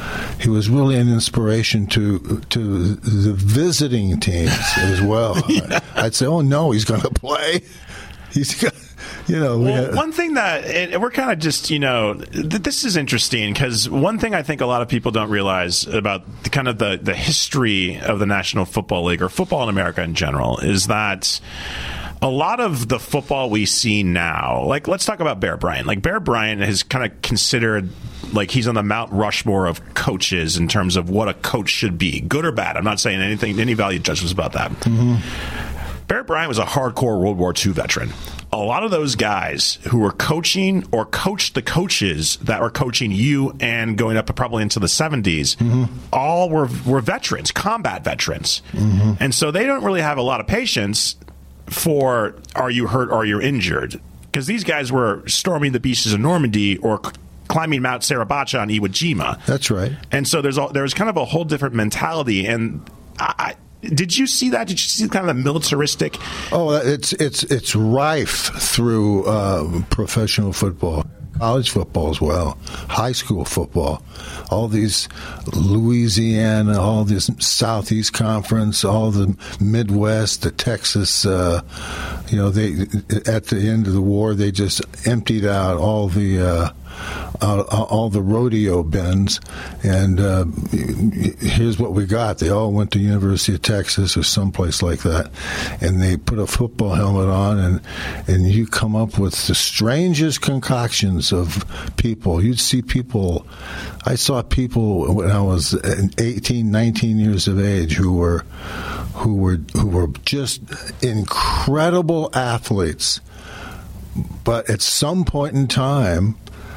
he was really an inspiration to to the visiting teams as well. yeah. I'd say, oh no, he's going to play. He's got. You know, we well, had, one thing that and we're kind of just, you know, th- this is interesting because one thing I think a lot of people don't realize about the, kind of the, the history of the National Football League or football in America in general is that a lot of the football we see now, like let's talk about Bear Bryant. Like Bear Bryant is kind of considered like he's on the Mount Rushmore of coaches in terms of what a coach should be, good or bad. I'm not saying anything, any value judgments about that. Mm-hmm. Bear Bryant was a hardcore World War Two veteran. A lot of those guys who were coaching or coached the coaches that were coaching you and going up probably into the seventies, mm-hmm. all were were veterans, combat veterans. Mm-hmm. And so they don't really have a lot of patience for are you hurt or you're injured? Because these guys were storming the beaches of Normandy or c- climbing Mount Suribacha on Iwo Jima. That's right. And so there's a, there's kind of a whole different mentality. And I Did you see that? Did you see kind of the militaristic? Oh, it's it's it's rife through uh, professional football, college football as well, high school football. All these Louisiana, all this Southeast Conference, all the Midwest, the Texas. Uh, you know, they at the end of the war they just emptied out all the. Uh, Uh, all the rodeo bins, and uh, here's what we got. They all went to University of Texas or someplace like that, and they put a football helmet on, and and you come up with the strangest concoctions of people. You'd see people. I saw people when I was eighteen, nineteen years of age who were who were who were just incredible athletes, but at some point in time,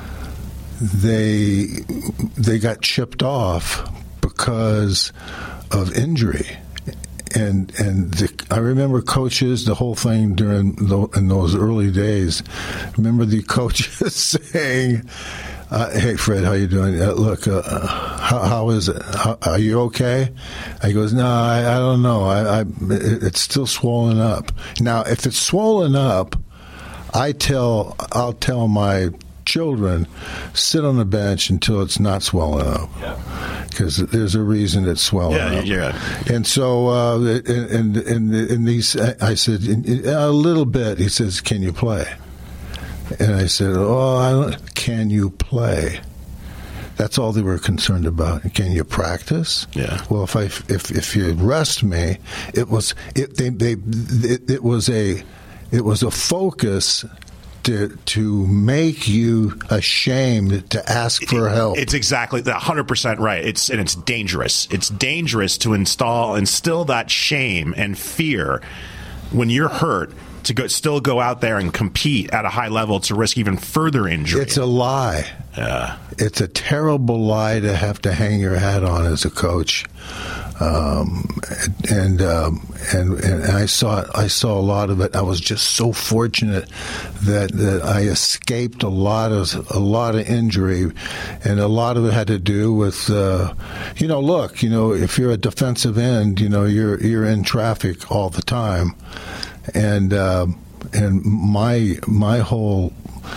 they they got chipped off because of injury, and and the, I remember coaches, the whole thing during the, in those early days. Remember the coaches saying, uh, "Hey Fred, how you doing? Uh, look, uh, how, how is it? How, are you okay?" He goes, "No, I, I don't know. I, I it's still swollen up. Now, if it's swollen up, I tell I'll tell my children, sit on the bench until it's not swollen up, because yeah. there's a reason it's swelling yeah, up." Yeah. And so, uh, and and and these, I said, a little bit. He says, "Can you play?" And I said, "Oh, I don't, can you play?" That's all they were concerned about. Can you practice? Yeah. Well, if I if if you rest me, it was it they they it, it was a it was a focus. To, to make you ashamed to ask for help. It's exactly one hundred percent right. It's and it's dangerous. It's dangerous to install instill that shame and fear when you're hurt to go, still go out there and compete at a high level to risk even further injury. It's a lie. Yeah. It's a terrible lie to have to hang your hat on as a coach. Um, and, um, and and I saw I saw a lot of it. I was just so fortunate that, that I escaped a lot of a lot of injury, and a lot of it had to do with uh, you know look you know if you're a defensive end, you know you're you're in traffic all the time, and uh, and my my whole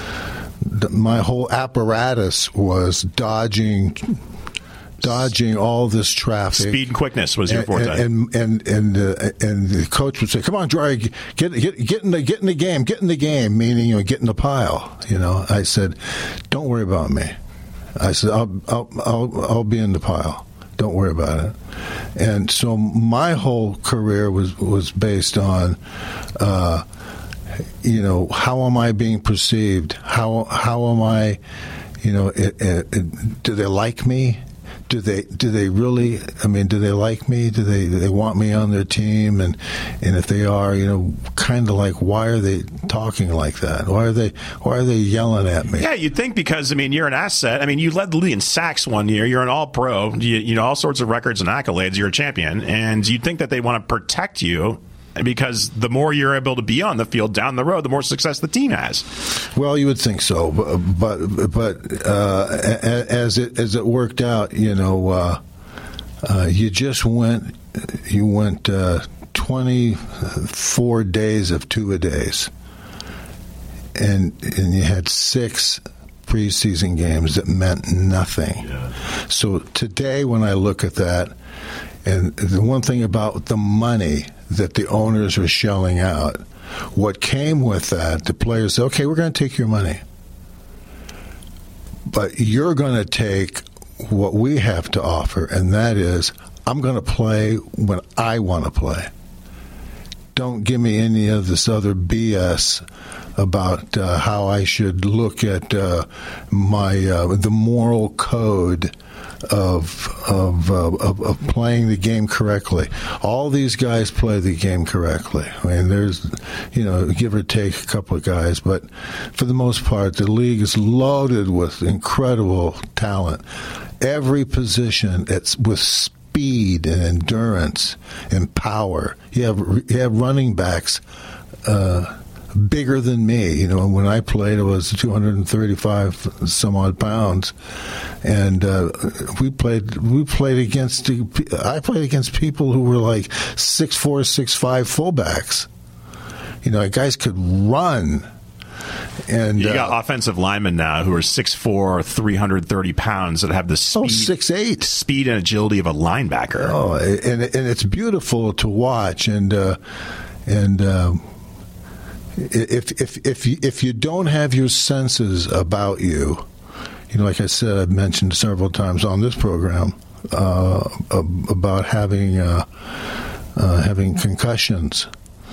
my whole apparatus was dodging. Dodging all this traffic, speed and quickness was your forte, and and and and, uh, and the coach would say, "Come on, Dry, get get get in the get in the game, get in the game," meaning you know get in the pile. You know, I said, "Don't worry about me." I said, "I'll I'll I'll, I'll be in the pile. Don't worry about it." And so my whole career was was based on. Uh, you know, how am I being perceived? How how am I? You know, it, it, it, do they like me? Do they do they really? I mean, do they like me? Do they do they want me on their team? And and if they are, you know, kind of like, why are they talking like that? Why are they why are they yelling at me? Yeah, you'd think because I mean you're an asset. I mean, you led the league in sacks one year. You're an All-Pro. You, you know all sorts of records and accolades. You're a champion, and you'd think that they want to protect you. Because the more you're able to be on the field down the road, the more success the team has. Well, you would think so, but but, but uh, as it as it worked out, you know, uh, uh, you just went you went uh, twenty-four days of two a days, and and you had six preseason games that meant nothing. Yeah. So today, when I look at that, and the one thing about the money that the owners are shelling out, what came with that, the players say, okay, we're going to take your money, but you're going to take what we have to offer, and that is, I'm going to play when I want to play. Don't give me any of this other B S about uh, how I should look at uh, my uh, the moral code of of, uh, of of playing the game correctly. All these guys play the game correctly. I mean, there's, you know, give or take a couple of guys, but for the most part, the league is loaded with incredible talent. Every position, it's with speed and endurance and power. You have you have running backs uh, bigger than me. You know, when I played, it was two hundred thirty-five some odd pounds, and uh, we played we played against I played against people who were like six four, six five fullbacks. You know, guys could run. And you uh, got offensive linemen now who are six four, three hundred thirty pounds that have the speed, oh, six eight. speed and agility of a linebacker. Oh, and and it's beautiful to watch. And uh, and uh, if if if you, if you don't have your senses about you, you know, like I said, I've mentioned several times on this program uh, about having uh, uh, having concussions,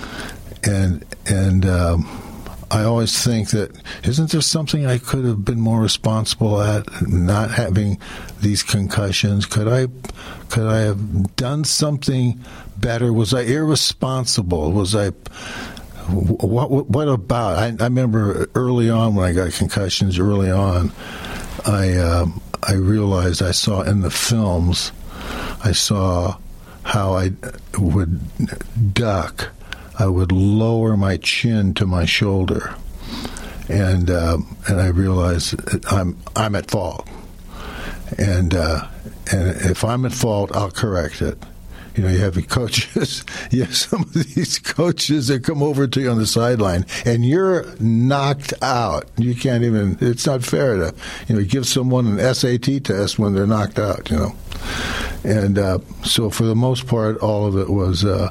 and and. Um, I always think that, isn't there something I could have been more responsible at, not having these concussions? Could I could I have done something better? Was I irresponsible? Was I, what, what about? I, I remember early on when I got concussions, early on, I, uh, I realized I saw in the films, I saw how I would duck. I would lower my chin to my shoulder, and uh, and I realized I'm I'm at fault, and uh, and if I'm at fault, I'll correct it. You know, you have coaches, you have some of these coaches that come over to you on the sideline, and you're knocked out. You can't even. It's not fair to, you know, give someone an S A T test when they're knocked out. You know, and uh, so for the most part, all of it was. Uh,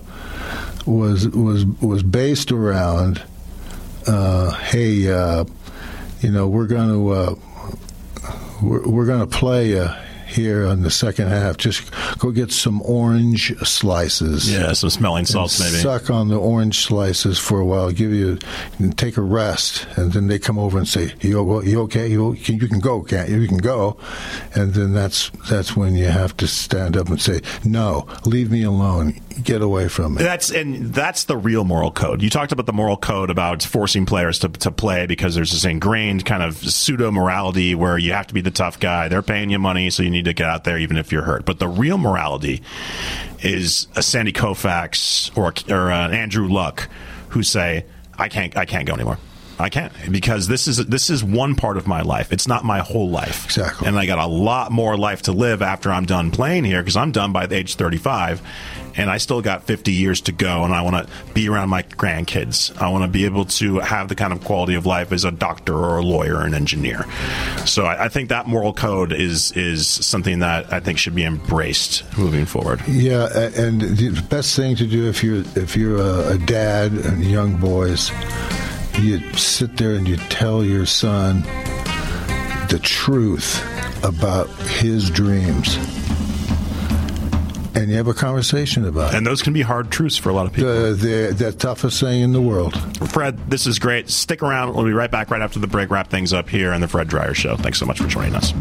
was was was based around, uh, hey, uh, you know, we're going to uh, we're, we're going to play uh, here in the second half. Just go get some orange slices. Yeah, some smelling salts, maybe. Suck on the orange slices for a while. Give you, take a rest, and then they come over and say, "You, you okay? You, you can go, can't you? You can go." And then that's that's when you have to stand up and say, "No, leave me alone. Get away from me." That's and that's the real moral code. You talked about the moral code about forcing players to to play because there's this ingrained kind of pseudo morality where you have to be the tough guy. They're paying you money, so you need to get out there even if you're hurt. But the real morality is a Sandy Koufax or or an Andrew Luck who say, "I can't, I can't go anymore. I can't because this is this is one part of my life. It's not my whole life. Exactly. And I got a lot more life to live after I'm done playing here because I'm done by the age thirty-five, and I still got fifty years to go. And I want to be around my grandkids. I want to be able to have the kind of quality of life as a doctor or a lawyer or an engineer. So I, I think that moral code is is something that I think should be embraced moving forward. Yeah, and the best thing to do if you're if you're a, a dad and young boys. You sit there and you tell your son the truth about his dreams. And you have a conversation about it. And those can be hard truths for a lot of people. The, the, the toughest thing in the world. Fred, this is great. Stick around. We'll be right back right after the break. Wrap things up here on the Fred Dryer Show. Thanks so much for joining us.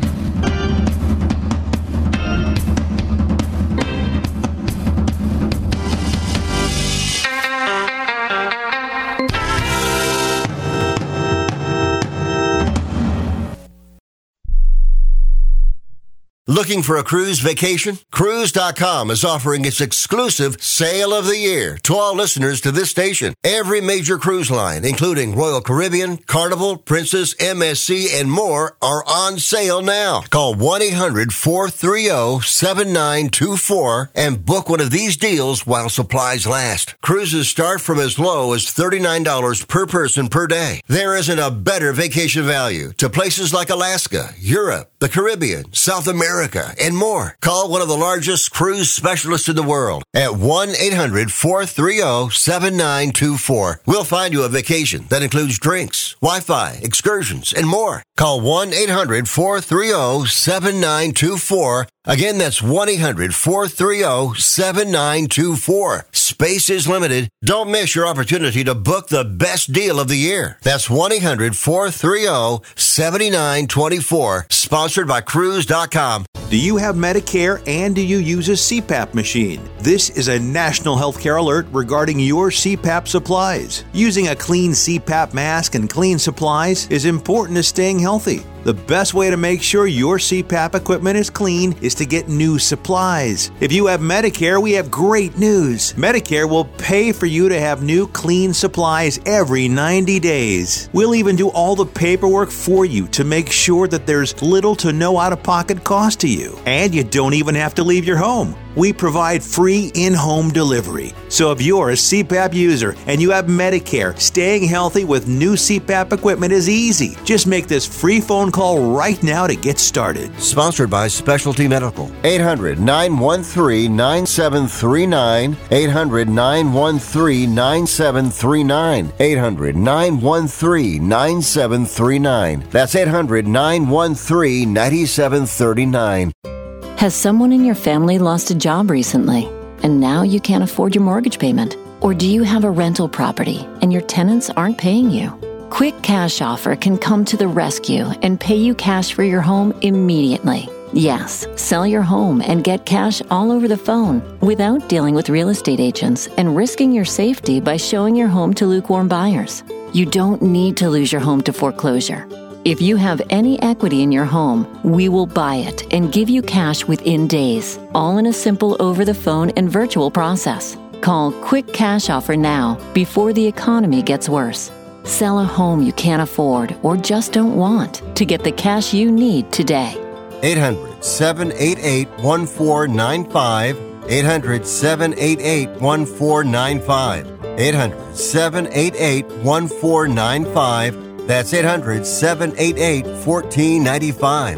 Looking for a cruise vacation? Cruise dot com is offering its exclusive Sale of the Year to all listeners to this station. Every major cruise line, including Royal Caribbean, Carnival, Princess, M S C, and more, are on sale now. Call one eight hundred four three zero seven nine two four and book one of these deals while supplies last. Cruises start from as low as thirty-nine dollars per person per day. There isn't a better vacation value to places like Alaska, Europe, the Caribbean, South America, and more. Call one of the largest cruise specialists in the world at one eight hundred four three zero seven nine two four. We'll find you a vacation that includes drinks, Wi-Fi, excursions, and more. Call one eight hundred four three zero seven nine two four. Again, that's one eight hundred four three zero seven nine two four. Space is limited. Don't miss your opportunity to book the best deal of the year. That's one eight hundred four three zero seven nine two four. Sponsored by Cruise dot com. Do you have Medicare and do you use a C PAP machine? This is a national healthcare alert regarding your C PAP supplies. Using a clean C PAP mask and clean supplies is important to staying healthy. The best way to make sure your C PAP equipment is clean is to get new supplies. If you have Medicare, we have great news. Medicare will pay for you to have new clean supplies every ninety days. We'll even do all the paperwork for you to make sure that there's little to no out-of-pocket cost to you. And you don't even have to leave your home. We provide free in-home delivery. So if you're a C PAP user and you have Medicare, staying healthy with new C PAP equipment is easy. Just make this free phone call right now to get started. Sponsored by Specialty Medical. eight hundred nine one three nine seven three nine. eight hundred nine one three nine seven three nine. eight hundred nine one three nine seven three nine. That's eight hundred nine one three nine seven three nine. Has someone in your family lost a job recently, and now you can't afford your mortgage payment? Or do you have a rental property, and your tenants aren't paying you? Quick Cash Offer can come to the rescue and pay you cash for your home immediately. Yes, sell your home and get cash all over the phone without dealing with real estate agents and risking your safety by showing your home to lukewarm buyers. You don't need to lose your home to foreclosure. If you have any equity in your home, we will buy it and give you cash within days, all in a simple over-the-phone and virtual process. Call Quick Cash Offer now before the economy gets worse. Sell a home you can't afford or just don't want to get the cash you need today. eight hundred seven eight eight one four nine five. eight hundred seven eight eight one four nine five. eight hundred seven eight eight one four nine five. That's eight hundred seven eight eight one four nine five.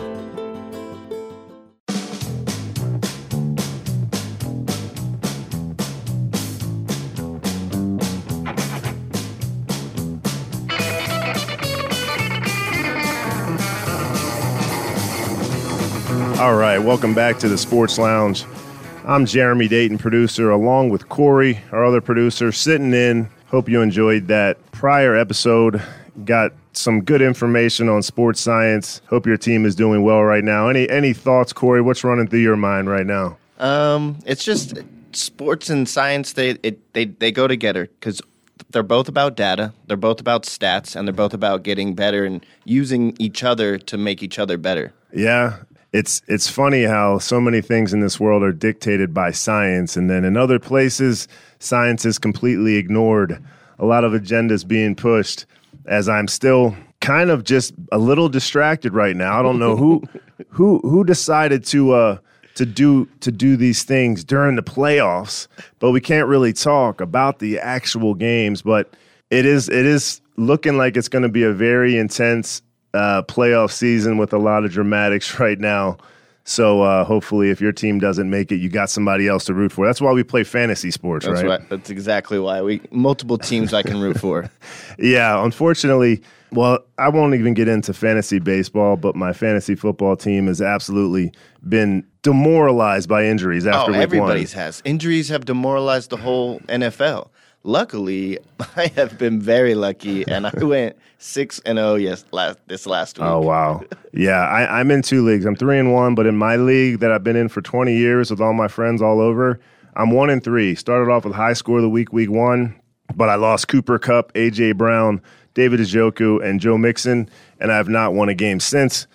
All right, welcome back to the Sports Lounge. I'm Jeremy Dayton, producer, along with Corey, our other producer, sitting in. Hope you enjoyed that prior episode. Got some good information on sports science. Hope your team is doing well right now. Any any thoughts, Corey? What's running through your mind right now? Um, it's just sports and science. They it they they go together because they're both about data. They're both about stats, and they're both about getting better and using each other to make each other better. Yeah. It's it's funny how so many things in this world are dictated by science, and then in other places, science is completely ignored. A lot of agendas being pushed. As I'm still kind of just a little distracted right now. I don't know who who who decided to uh, to do to do these things during the playoffs, but we can't really talk about the actual games. But it is it is looking like it's going to be a very intense uh, playoff season with a lot of dramatics right now. So uh, hopefully, if your team doesn't make it, you got somebody else to root for. That's why we play fantasy sports, That's right? right. That's exactly why we multiple teams I can root for. Yeah, unfortunately, well, I won't even get into fantasy baseball, but my fantasy football team has absolutely been demoralized by injuries after oh, week everybody's one. has. Injuries have demoralized the whole N F L. Luckily, I have been very lucky, and I went six and zero yes last this last week. Oh wow, yeah, I, I'm in two leagues. I'm three and one, but in my league that I've been in for twenty years with all my friends all over, I'm one and three. Started off with high score of the week, week one, but I lost Cooper Kupp, A J Brown, David Njoku, and Joe Mixon, and I have not won a game since.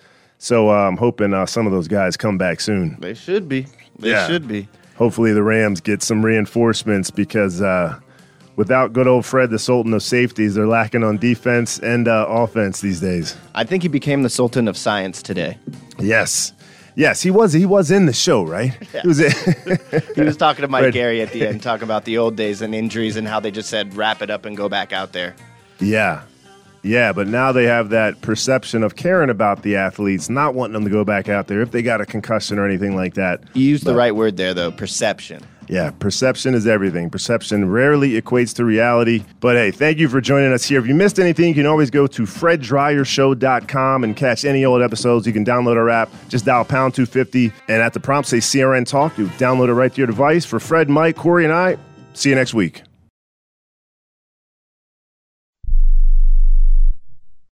So uh, I'm hoping uh, some of those guys come back soon. They should be. They Yeah. should be. Hopefully the Rams get some reinforcements because uh, without good old Fred, the Sultan of safeties, they're lacking on defense and uh, offense these days. I think he became the Sultan of science today. Yes. Yes, he was He was in the show, right? Yeah. He was in- He was talking to Mike Fred- Gary at the end, talking about the old days and injuries and how they just said, wrap it up and go back out there. Yeah. Yeah, but now they have that perception of caring about the athletes, not wanting them to go back out there if they got a concussion or anything like that. You used the But- right word there, though, perception. Yeah, perception is everything. Perception rarely equates to reality. But hey, thank you for joining us here. If you missed anything, you can always go to fred dryer show dot com and catch any old episodes. You can download our app. Just dial pound two fifty, and at the prompt say C R N Talk. You download it right to your device. For Fred, Mike, Corey, and I, see you next week.